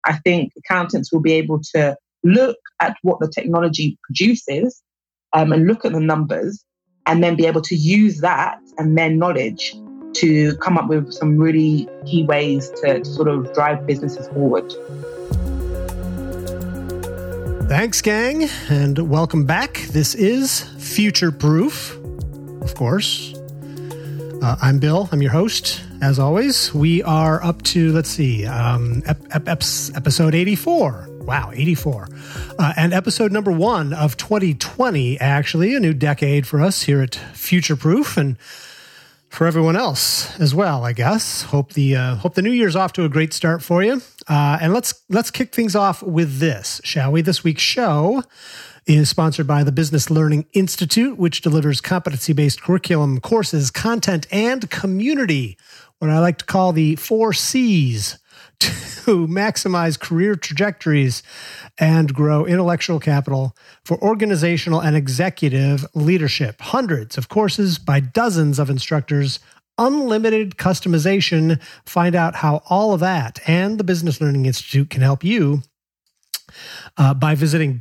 I think accountants will be able to look at what the technology produces and look at the numbers and then be able to use that and their knowledge to come up with some really key ways to sort of drive businesses forward. Thanks, gang, and welcome back. This is Future Proof, of course. I'm Bill. I'm your host, as always. We are up to, episode 84. Wow, 84. And episode number 1 of 2020, actually, a new decade for us here at Future Proof and for everyone else as well, I guess. Hope the new year's off to a great start for you. And let's kick things off with this, shall we? This week's show is sponsored by the Business Learning Institute, which delivers competency-based curriculum, courses, content, and community, what I like to call the 4 C's, to maximize career trajectories and grow intellectual capital for organizational and executive leadership. Hundreds of courses by dozens of instructors, unlimited customization. Find out how all of that and the Business Learning Institute can help you by visiting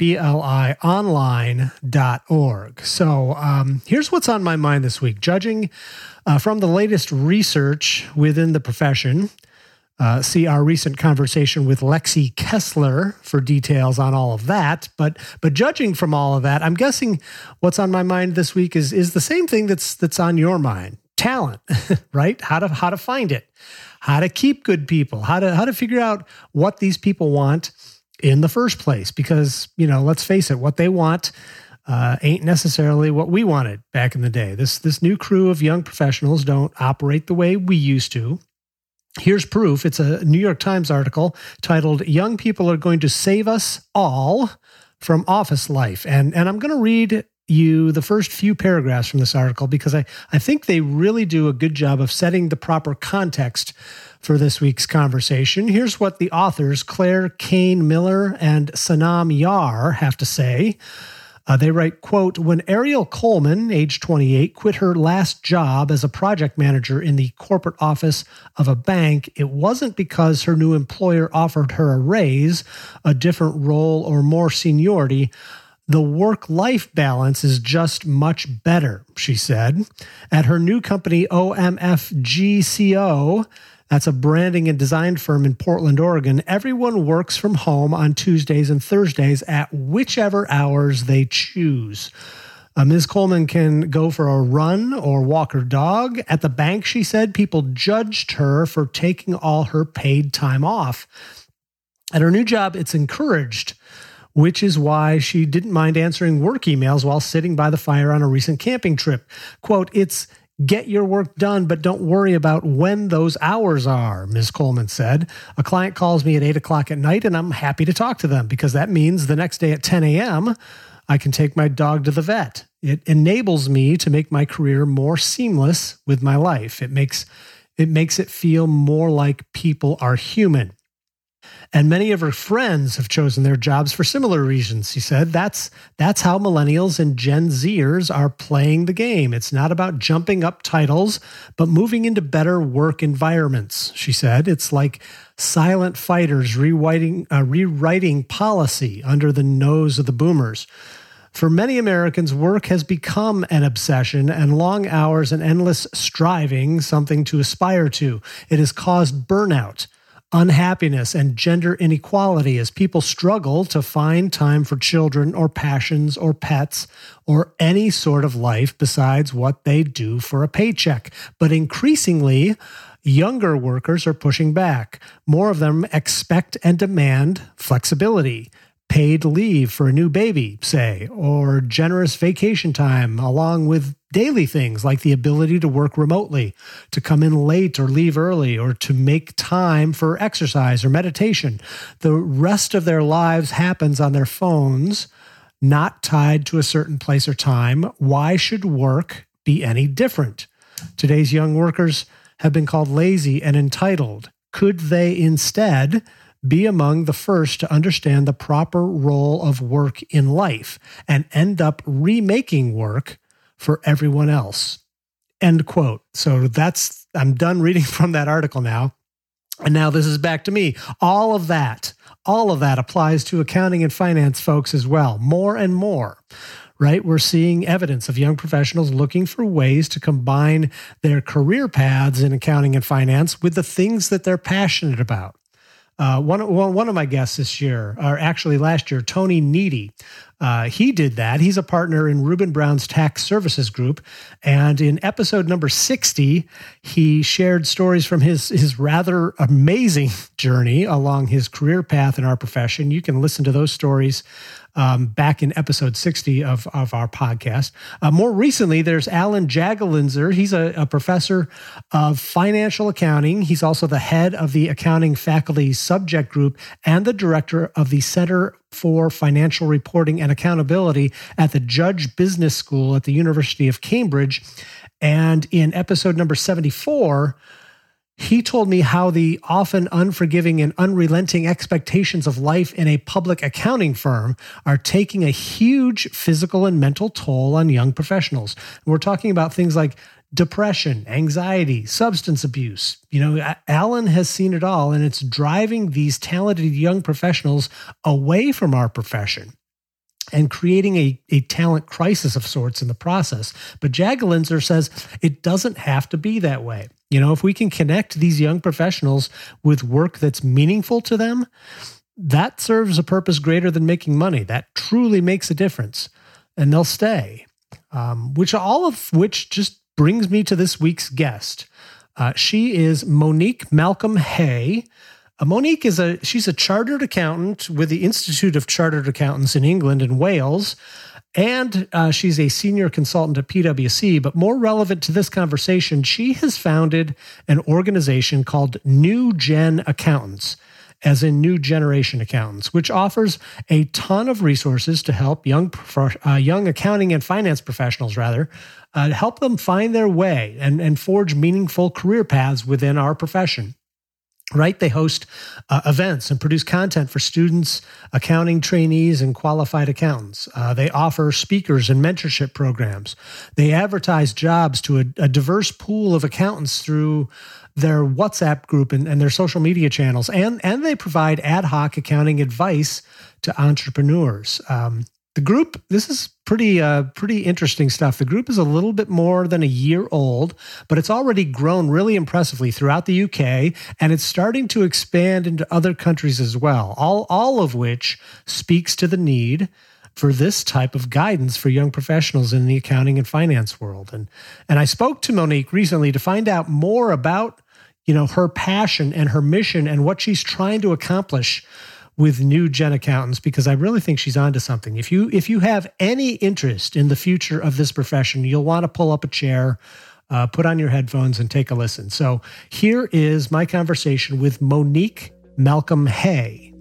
blionline.org. So here's what's on my mind this week. Judging from the latest research within the profession, see our recent conversation with Lexi Kessler for details on all of that. But judging from all of that, I'm guessing what's on my mind this week is the same thing that's on your mind. Talent, right? How to find it, how to keep good people, how to figure out what these people want in the first place. Because, let's face it, what they want ain't necessarily what we wanted back in the day. This new crew of young professionals don't operate the way we used to. Here's proof. It's a New York Times article titled "Young People Are Going to Save Us All from Office Life." And I'm going to read you the first few paragraphs from this article because I think they really do a good job of setting the proper context for this week's conversation. Here's what the authors, Claire Kane Miller and Sanam Yar, have to say. They write, quote, "When Ariel Coleman, age 28, quit her last job as a project manager in the corporate office of a bank, it wasn't because her new employer offered her a raise, a different role, or more seniority. The work-life balance is just much better," she said. At her new company, OMFGCO, that's a branding and design firm in Portland, Oregon, everyone works from home on Tuesdays and Thursdays at whichever hours they choose. Ms. Coleman can go for a run or walk her dog. At the bank, she said, people judged her for taking all her paid time off. At her new job, it's encouraged, which is why she didn't mind answering work emails while sitting by the fire on a recent camping trip. Quote, "It's get your work done, but don't worry about when those hours are," Ms. Coleman said. "A client calls me at 8 o'clock at night, and I'm happy to talk to them because that means the next day at 10 a.m., I can take my dog to the vet. It enables me to make my career more seamless with my life. It makes it feel more like people are human." And many of her friends have chosen their jobs for similar reasons, she said. That's how millennials and Gen Zers are playing the game. It's not about jumping up titles, but moving into better work environments, she said. It's like silent fighters rewriting policy under the nose of the boomers. For many Americans, work has become an obsession, and long hours and endless striving something to aspire to. It has caused burnout, unhappiness, and gender inequality as people struggle to find time for children or passions or pets or any sort of life besides what they do for a paycheck. But increasingly, younger workers are pushing back. More of them expect and demand flexibility, paid leave for a new baby, say, or generous vacation time, along with daily things like the ability to work remotely, to come in late or leave early, or to make time for exercise or meditation. The rest of their lives happens on their phones, not tied to a certain place or time. Why should work be any different? Today's young workers have been called lazy and entitled. Could they instead be among the first to understand the proper role of work in life and end up remaking work for everyone else? End quote. So I'm done reading from that article now. And now this is back to me. All of that all of that applies to accounting and finance folks as well, more and more. Right? We're seeing evidence of young professionals looking for ways to combine their career paths in accounting and finance with the things that they're passionate about. One of my guests this year, or actually last year, Tony Needy, he did that. He's a partner in Reuben Brown's Tax Services Group. And in episode number 60, he shared stories from his rather amazing journey along his career path in our profession. You can listen to those stories back in episode 60 of our podcast. More recently, there's Alan Jagalinzer. He's a professor of financial accounting. He's also the head of the accounting faculty subject group and the director of the Center for Financial Reporting and Accountability at the Judge Business School at the University of Cambridge. And in episode number 74, he told me how the often unforgiving and unrelenting expectations of life in a public accounting firm are taking a huge physical and mental toll on young professionals. We're talking about things like depression, anxiety, substance abuse. Alan has seen it all, and it's driving these talented young professionals away from our profession and creating a talent crisis of sorts in the process. But Jagalinzer says it doesn't have to be that way. If we can connect these young professionals with work that's meaningful to them, that serves a purpose greater than making money. That truly makes a difference, and they'll stay. All of which just brings me to this week's guest. She is Monique Malcolm Hay. Monique she's a chartered accountant with the Institute of Chartered Accountants in England and Wales. And she's a senior consultant at PwC, but more relevant to this conversation, she has founded an organization called New Gen Accountants, as in New Generation Accountants, which offers a ton of resources to help young accounting and finance professionals, help them find their way and forge meaningful career paths within our profession. Right? They host events and produce content for students, accounting trainees, and qualified accountants. They offer speakers and mentorship programs. They advertise jobs to a diverse pool of accountants through their WhatsApp group and their social media channels. And they provide ad hoc accounting advice to entrepreneurs. The group, this is pretty interesting stuff. The group is a little bit more than a year old, but it's already grown really impressively throughout the UK, and it's starting to expand into other countries as well, all of which speaks to the need for this type of guidance for young professionals in the accounting and finance world. And I spoke to Monique recently to find out more about, her passion and her mission and what she's trying to accomplish with New Gen Accountants, because I really think she's onto something. If you have any interest in the future of this profession, you'll want to pull up a chair, put on your headphones, and take a listen. So here is my conversation with Monique Malcolm Hay.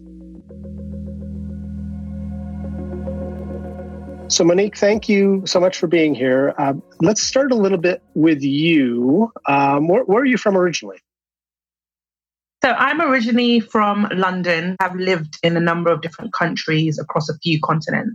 So Monique, thank you so much for being here. Let's start a little bit with you. Where are you from originally? So I'm originally from London. I've lived in a number of different countries across a few continents.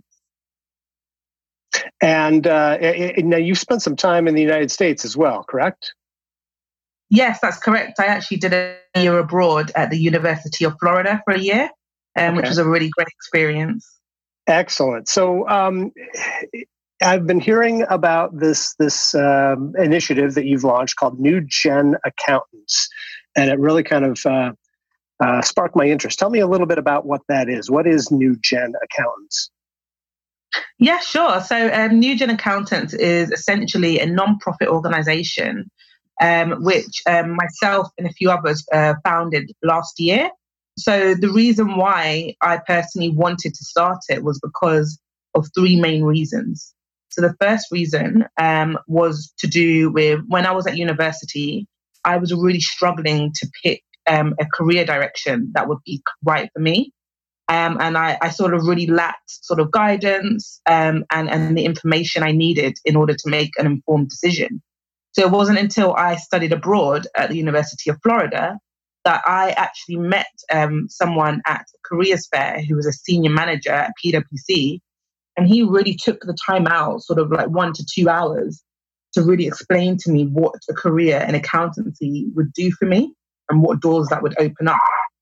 And now you've spent some time in the United States as well, correct? Yes, that's correct. I actually did a year abroad at the University of Florida for a year, which was a really great experience. Excellent. So I've been hearing about this initiative that you've launched called New Gen Accountants. And it really kind of sparked my interest. Tell me a little bit about what that is. What is New Gen Accountants? Yeah, sure. So New Gen Accountants is essentially a non-profit organization, which myself and a few others founded last year. So the reason why I personally wanted to start it was because of three main reasons. So the first reason was to do with when I was at university, I was really struggling to pick a career direction that would be right for me. And I sort of really lacked sort of guidance and the information I needed in order to make an informed decision. So it wasn't until I studied abroad at the University of Florida that I actually met someone at a careers fair who was a senior manager at PwC. And he really took the time out, sort of like 1 to 2 hours, to really explain to me what a career in accountancy would do for me and what doors that would open up.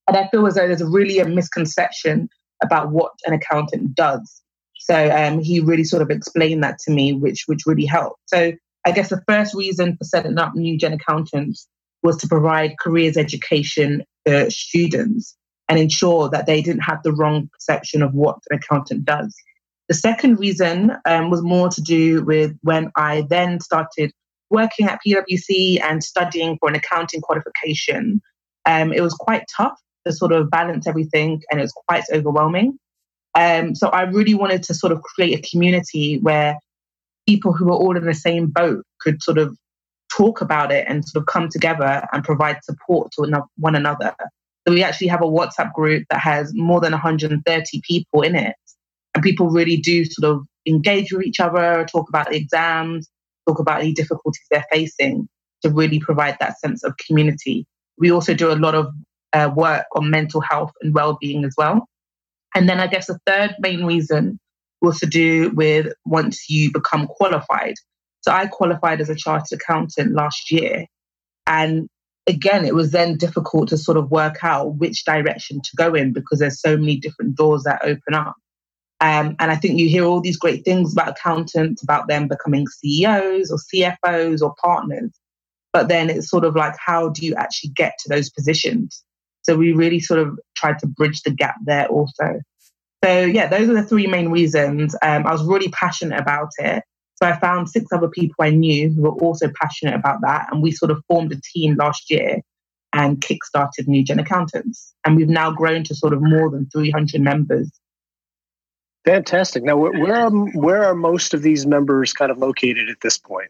And I feel as though there's really a misconception about what an accountant does. So he really sort of explained that to me, which really helped. So I guess the first reason for setting up New Gen Accountants was to provide careers education for students and ensure that they didn't have the wrong perception of what an accountant does. The second reason was more to do with when I then started working at PwC and studying for an accounting qualification. It was quite tough to sort of balance everything, and it was quite overwhelming. So I really wanted to sort of create a community where people who were all in the same boat could sort of talk about it and sort of come together and provide support to one another. So we actually have a WhatsApp group that has more than 130 people in it. And people really do sort of engage with each other, talk about the exams, talk about any difficulties they're facing to really provide that sense of community. We also do a lot of work on mental health and well-being as well. And then I guess the third main reason was to do with once you become qualified. So I qualified as a chartered accountant last year. And again, it was then difficult to sort of work out which direction to go in because there's so many different doors that open up. And I think you hear all these great things about accountants, about them becoming CEOs or CFOs or partners. But then it's sort of like, how do you actually get to those positions? So we really sort of tried to bridge the gap there also. So yeah, those are the three main reasons. I was really passionate about it. So I found 6 other people I knew who were also passionate about that. And we sort of formed a team last year and kickstarted New Gen Accountants. And we've now grown to sort of more than 300 members. Fantastic. Now, where are most of these members kind of located at this point?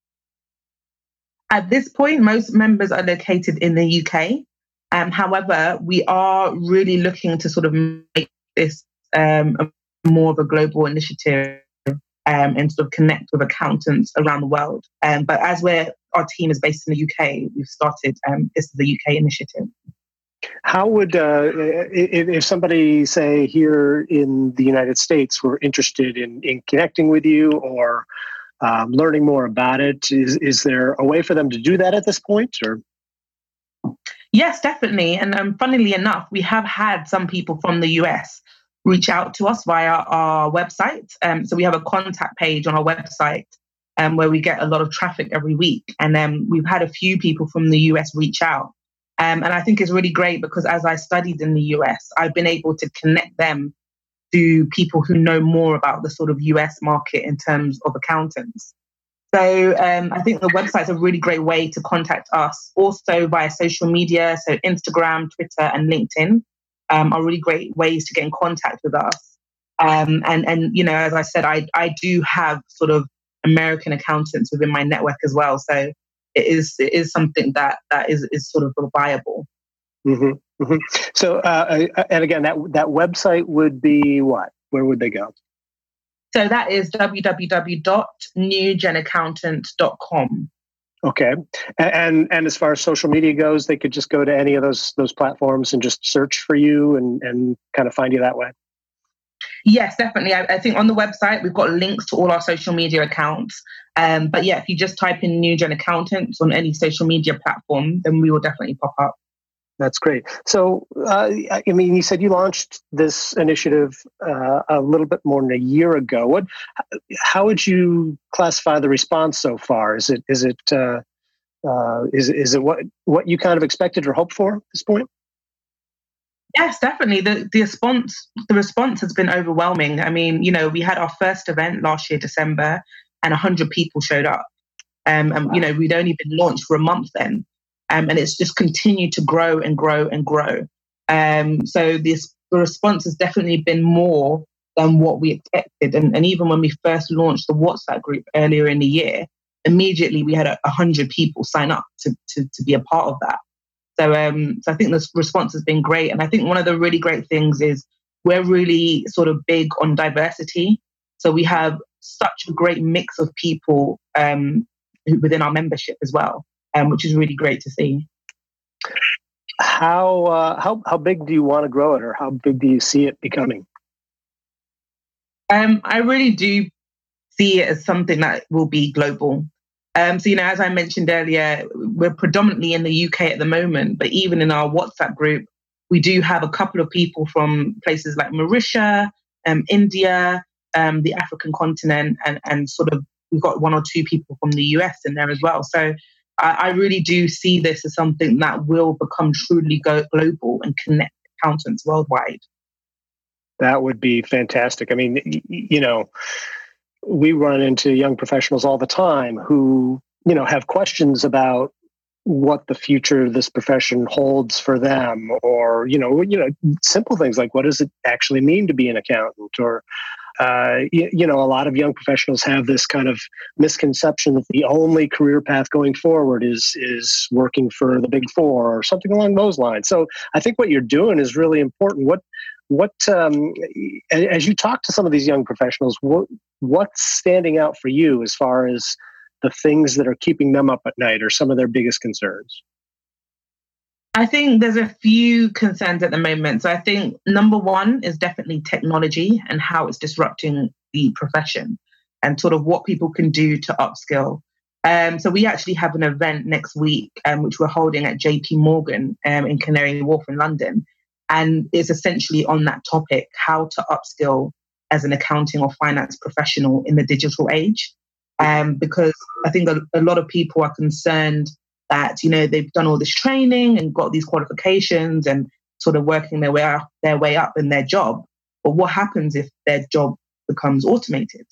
At this point, most members are located in the UK. However, we are really looking to sort of make this more of a global initiative and sort of connect with accountants around the world. But as our team is based in the UK, we've started, this is the UK initiative. How would, if somebody, say, here in the United States were interested in connecting with you or learning more about it, is there a way for them to do that at this point? Or? Yes, definitely. And funnily enough, we have had some people from the US reach out to us via our website. So we have a contact page on our website where we get a lot of traffic every week. And we've had a few people from the US reach out. And I think it's really great because as I studied in the US, I've been able to connect them to people who know more about the sort of US market in terms of accountants. So I think the website's a really great way to contact us. Also via social media, so Instagram, Twitter, and LinkedIn are really great ways to get in contact with us. And you know, as I said, I do have sort of American accountants within my network as well. So it is something that is sort of viable. Mm-hmm, mm-hmm. So, and again, that website would be what? Where would they go? So that is www.newgenaccountant.com. Okay. And as far as social media goes, they could just go to any of those platforms and just search for you and kind of find you that way? Yes, definitely. I think on the website, we've got links to all our social media accounts. But yeah, if you just type in New Gen Accountants on any social media platform, then we will definitely pop up. That's great. So, I mean, you said you launched this initiative a little bit more than a year ago. How would you classify the response so far? Is it what you kind of expected or hoped for at this point? Yes, definitely. The response has been overwhelming. I mean, you know, we had our first event last year, December, and 100 people showed up. And you know, we'd only been launched for a month then. And it's just continued to grow and grow and grow. So the response has definitely been more than what we expected. And even when we first launched the WhatsApp group earlier in the year, immediately we had 100 people sign up to be a part of that. So I think the response has been great. And I think one of the really great things is we're really sort of big on diversity. So we have such a great mix of people within our membership as well. Which is really great to see. How big do you want to grow it, or how big do you see it becoming? I really do see it as something that will be global. So, you know, as I mentioned earlier, we're predominantly in the UK at the moment, but even in our WhatsApp group, we do have a couple of people from places like Mauritius, India, the African continent, and sort of we've got one or two people from the US in there as well. So I really do see this as something that will become truly global and connect accountants worldwide. That would be fantastic. I mean, we run into young professionals all the time who, have questions about what the future of this profession holds for them, or, simple things like, what does it actually mean to be an accountant? Or, a lot of young professionals have this kind of misconception that the only career path going forward is working for the Big Four or something along those lines. So I think what you're doing is really important. What as you talk to some of these young professionals, what's standing out for you as far as the things that are keeping them up at night or some of their biggest concerns? I think there's a few concerns at the moment. So I think number one is definitely technology and how it's disrupting the profession and sort of what people can do to upskill. So we actually have an event next week, which we're holding at JP Morgan in Canary Wharf in London. And it's essentially on that topic, how to upskill as an accounting or finance professional in the digital age. Because I think a lot of people are concerned that, they've done all this training and got these qualifications and sort of working their way up in their job. But what happens if their job becomes automated?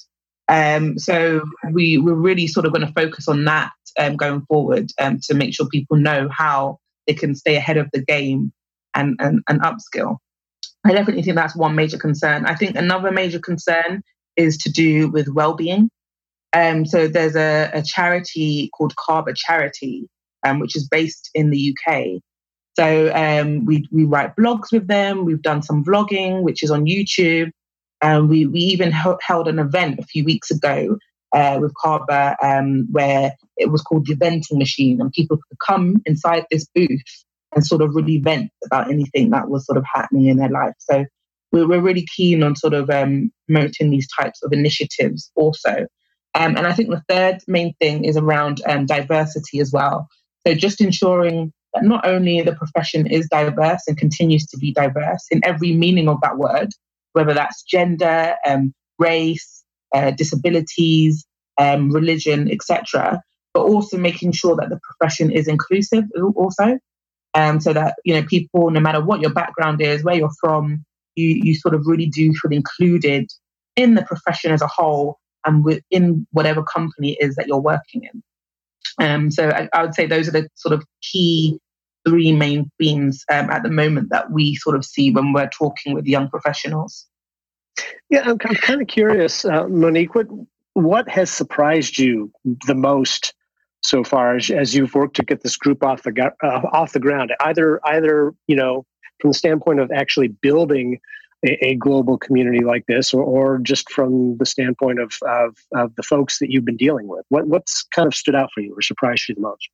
So we're really sort of going to focus on that going forward to make sure people know how they can stay ahead of the game and upskill. I definitely think that's one major concern. I think another major concern is to do with well-being. So there's a charity called Carver Charity, which is based in the UK. So we write blogs with them. We've done some vlogging, which is on YouTube. We even held an event a few weeks ago with Carver where it was called the Venting Machine, and people could come inside this booth and sort of really vent about anything that was sort of happening in their life. So we're really keen on sort of promoting these types of initiatives also. And I think the third main thing is around diversity as well. So just ensuring that not only the profession is diverse and continues to be diverse in every meaning of that word, whether that's gender, race, disabilities, religion, etc., but also making sure that the profession is inclusive also. So that, people, no matter what your background is, where you're from, you sort of really do feel included in the profession as a whole and within whatever company it is that you're working in. So I would say those are the sort of key three main themes at the moment that we sort of see when we're talking with young professionals. Yeah, I'm kind of curious, Monique, what has surprised you the most so far as you've worked to get this group off the ground? Either from the standpoint of actually building a global community like this, or just from the standpoint of the folks that you've been dealing with. What's kind of stood out for you or surprised you the most?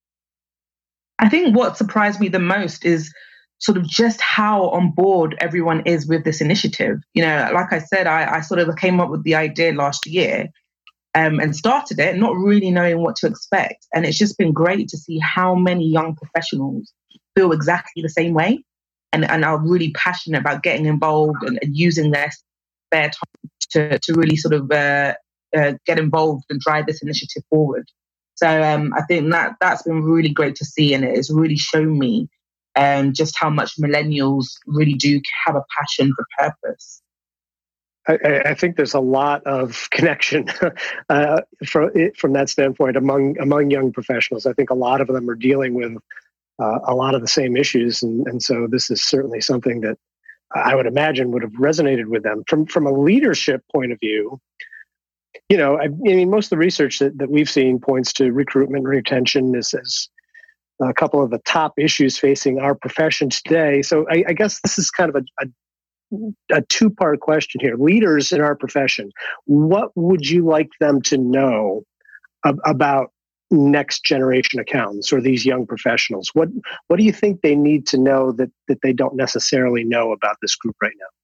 I think what surprised me the most is sort of just how on board everyone is with this initiative. Like I said, I sort of came up with the idea last year and started it, not really knowing what to expect. And it's just been great to see how many young professionals feel exactly the same way and are really passionate about getting involved and using their spare time to really sort of get involved and drive this initiative forward. So I think that's been really great to see, and it has really shown me just how much millennials really do have a passion for purpose. I think there's a lot of connection from that standpoint among young professionals. I think a lot of them are dealing with a lot of the same issues, and so this is certainly something that I would imagine would have resonated with them. From a leadership point of view, I mean, most of the research that we've seen points to recruitment and retention as a couple of the top issues facing our profession today. So I guess this is kind of a two-part question here. Leaders in our profession, what would you like them to know about next generation accountants or these young professionals? What do you think they need to know that they don't necessarily know about this group right now?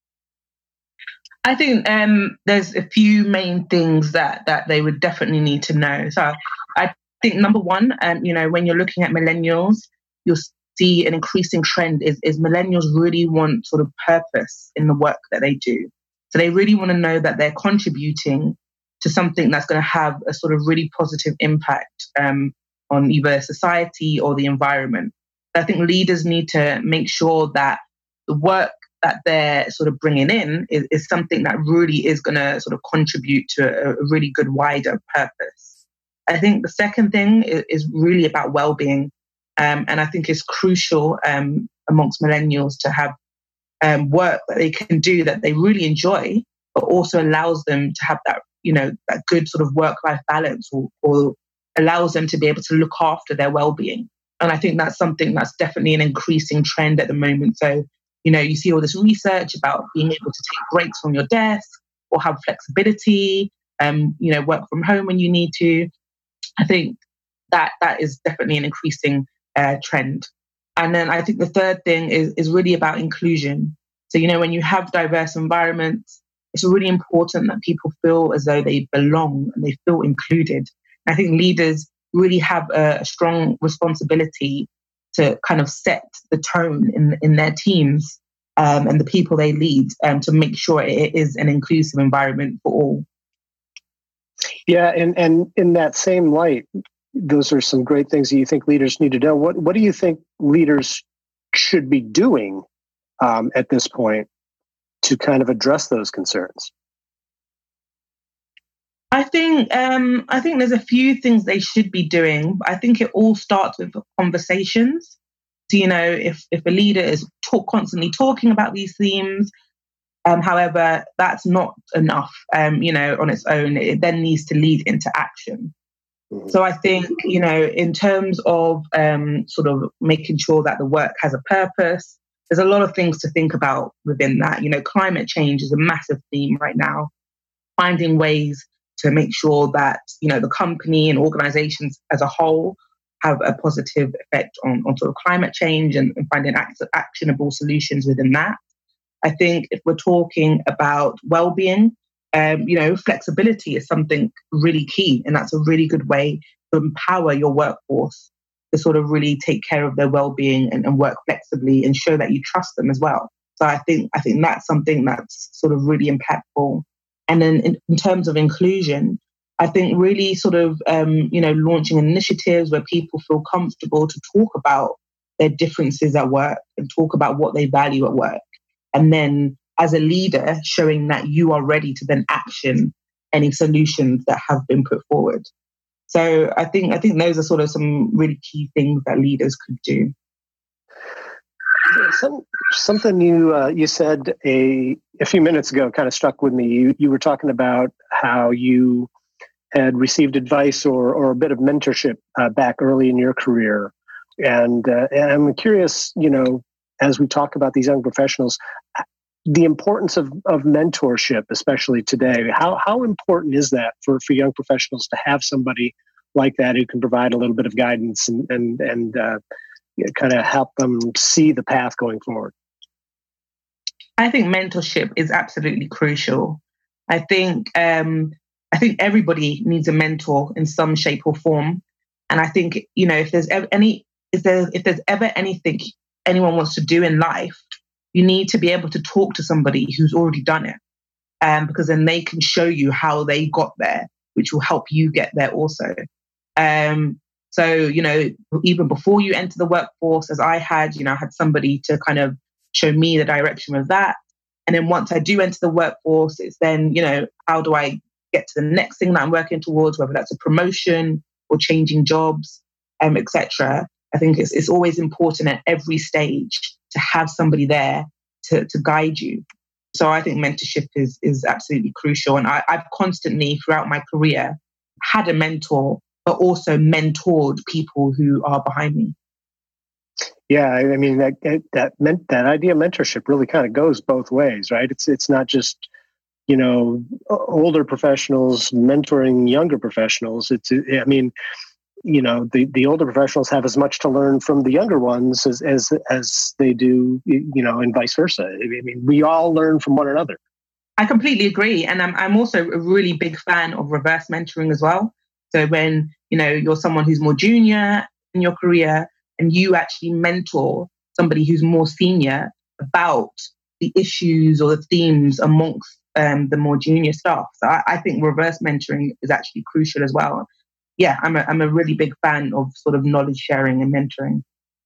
I think there's a few main things that they would definitely need to know. So I think number one, when you're looking at millennials, you'll see an increasing trend is millennials really want sort of purpose in the work that they do. So they really want to know that they're contributing to something that's going to have a sort of really positive impact on either society or the environment. I think leaders need to make sure that the work that they're sort of bringing in is something that really is going to sort of contribute to a really good wider purpose. I think the second thing is really about well-being. And I think it's crucial amongst millennials to have work that they can do that they really enjoy, but also allows them to have that, that good sort of work-life balance or allows them to be able to look after their well-being. And I think that's something that's definitely an increasing trend at the moment. So, you see all this research about being able to take breaks from your desk or have flexibility, work from home when you need to. I think that is definitely an increasing trend. And then I think the third thing is really about inclusion. So, when you have diverse environments, it's really important that people feel as though they belong and they feel included. And I think leaders really have a strong responsibility to kind of set the tone in their teams and the people they lead to make sure it is an inclusive environment for all. Yeah, and in that same light, those are some great things that you think leaders need to know. What do you think leaders should be doing at this point to kind of address those concerns? I think there's a few things they should be doing. I think it all starts with conversations. So, if a leader is constantly talking about these themes, however, that's not enough, on its own. It then needs to lead into action. So I think, in terms of sort of making sure that the work has a purpose, there's a lot of things to think about within that. Climate change is a massive theme right now. Finding ways to make sure that, the company and organizations as a whole have a positive effect on sort of climate change and finding actionable solutions within that. I think if we're talking about well-being, flexibility is something really key. And that's a really good way to empower your workforce to sort of really take care of their well-being and work flexibly and show that you trust them as well. So I think that's something that's sort of really impactful. And then in terms of inclusion, I think really sort of, launching initiatives where people feel comfortable to talk about their differences at work and talk about what they value at work. And then as a leader, showing that you are ready to then action any solutions that have been put forward. So I think those are sort of some really key things that leaders could do. Something you said a few minutes ago kind of stuck with me. You were talking about how you had received advice or a bit of mentorship back early in your career, and I'm curious, as we talk about these young professionals, the importance of mentorship, especially today. How important is that for young professionals to have somebody like that who can provide a little bit of guidance and kind of help them see the path going forward? I think mentorship is absolutely crucial. I think everybody needs a mentor in some shape or form. And I think, if there's ever anything anyone wants to do in life, you need to be able to talk to somebody who's already done it. Because then they can show you how they got there, which will help you get there also. So, even before you enter the workforce, as I had somebody to kind of show me the direction of that. And then once I do enter the workforce, it's then, how do I get to the next thing that I'm working towards, whether that's a promotion or changing jobs, etc. I think it's always important at every stage to have somebody there to guide you. So I think mentorship is absolutely crucial. And I've constantly, throughout my career, had a mentor, but also mentored people who are behind me. Yeah, I mean that idea of mentorship really kind of goes both ways, right? It's not just older professionals mentoring younger professionals. The older professionals have as much to learn from the younger ones as they do, and vice versa. I mean, we all learn from one another. I completely agree, and I'm also a really big fan of reverse mentoring as well. So when you're someone who's more junior in your career, and you actually mentor somebody who's more senior about the issues or the themes amongst the more junior staff. So I think reverse mentoring is actually crucial as well. Yeah, I'm a really big fan of sort of knowledge sharing and mentoring.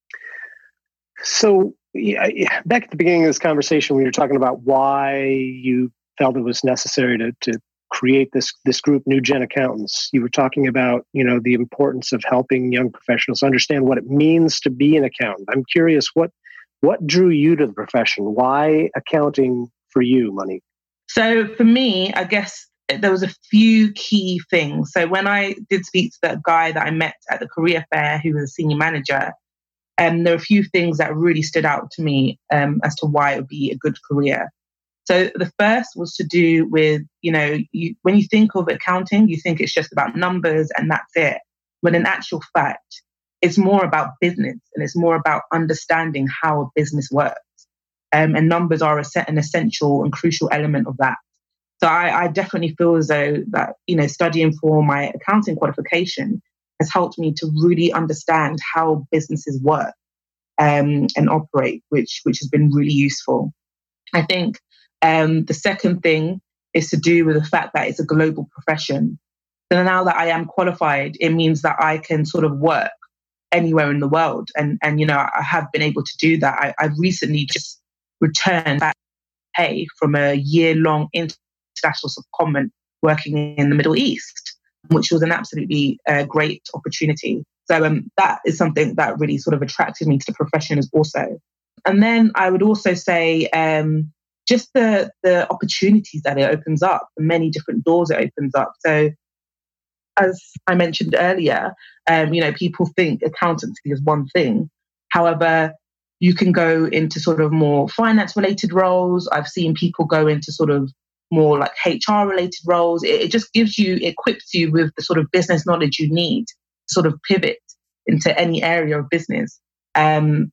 So back at the beginning of this conversation, we were talking about why you felt it was necessary to create this group, New Gen Accountants. You were talking about, the importance of helping young professionals understand what it means to be an accountant. I'm curious, what drew you to the profession? Why accounting for you, Monique? So for me, I guess there was a few key things. So when I did speak to that guy that I met at the career fair, who was a senior manager, there were a few things that really stood out to me as to why it would be a good career. So the first was to do with, when you think of accounting, you think it's just about numbers and that's it. But in actual fact, it's more about business and it's more about understanding how a business works. And numbers are an essential and crucial element of that. So I definitely feel as though that, studying for my accounting qualification has helped me to really understand how businesses work and operate, which has been really useful. I think the second thing is to do with the fact that it's a global profession. So now that I am qualified, it means that I can sort of work anywhere in the world. And I have been able to do that. I've recently just returned back from a year-long international secondment working in the Middle East, which was an absolutely great opportunity. So that is something that really sort of attracted me to the profession as also. And then I would also say just the opportunities that it opens up, the many different doors it opens up. So as I mentioned earlier, people think accountancy is one thing. However, you can go into sort of more finance-related roles. I've seen people go into sort of more like HR-related roles. It just equips you with the sort of business knowledge you need to sort of pivot into any area of business. And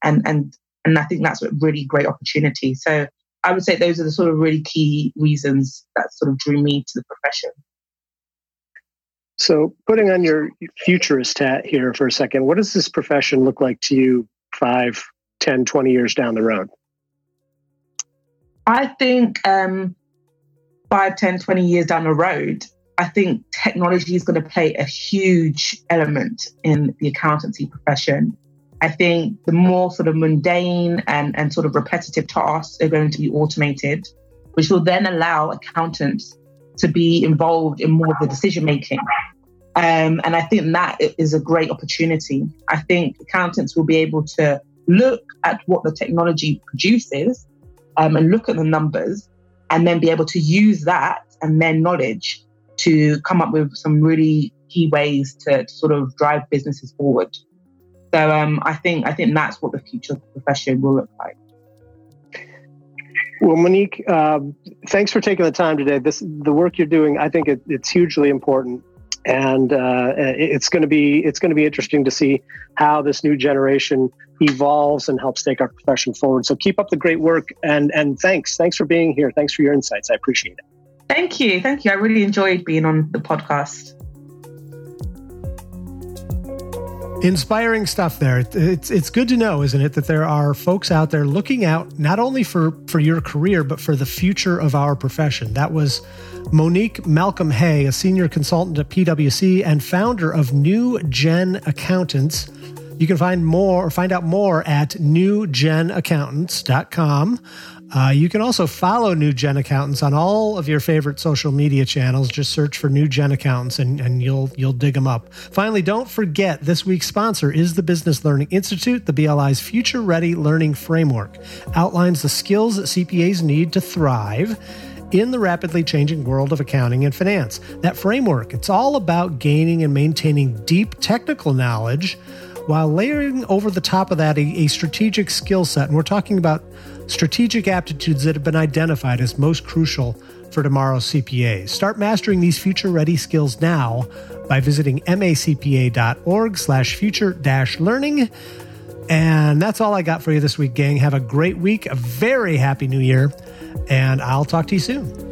I think that's a really great opportunity. So I would say those are the sort of really key reasons that sort of drew me to the profession. So putting on your futurist hat here for a second, what does this profession look like to you 5, 10, 20 years down the road? I think 5, 10, 20 years down the road, I think technology is going to play a huge element in the accountancy profession. I think the more sort of mundane and sort of repetitive tasks are going to be automated, which will then allow accountants to be involved in more of the decision making. And I think that is a great opportunity. I think accountants will be able to look at what the technology produces and look at the numbers and then be able to use that and their knowledge to come up with some really key ways to sort of drive businesses forward. So I think that's what the future of the profession will look like. Well, Monique, thanks for taking the time today. The work you're doing, I think it's hugely important, and it's going to be interesting to see how this new generation evolves and helps take our profession forward. So keep up the great work, and thanks for being here. Thanks for your insights. I appreciate it. Thank you. I really enjoyed being on the podcast. Inspiring stuff there. It's good to know, isn't it, that there are folks out there looking out not only for your career, but for the future of our profession. That was Monique Malcolm Hay, a senior consultant at PwC and founder of New Gen Accountants. You can find out more at newgenaccountants.com. You can also follow New Gen Accountants on all of your favorite social media channels. Just search for New Gen Accountants and you'll dig them up. Finally, don't forget this week's sponsor is the Business Learning Institute. The BLI's Future Ready Learning Framework outlines the skills that CPAs need to thrive in the rapidly changing world of accounting and finance. That framework, it's all about gaining and maintaining deep technical knowledge while layering over the top of that a strategic skill set. And we're talking about strategic aptitudes that have been identified as most crucial for tomorrow's CPAs. Start mastering these future-ready skills now by visiting macpa.org/future-learning. And that's all I got for you this week, gang. Have a great week, a very happy new year, and I'll talk to you soon.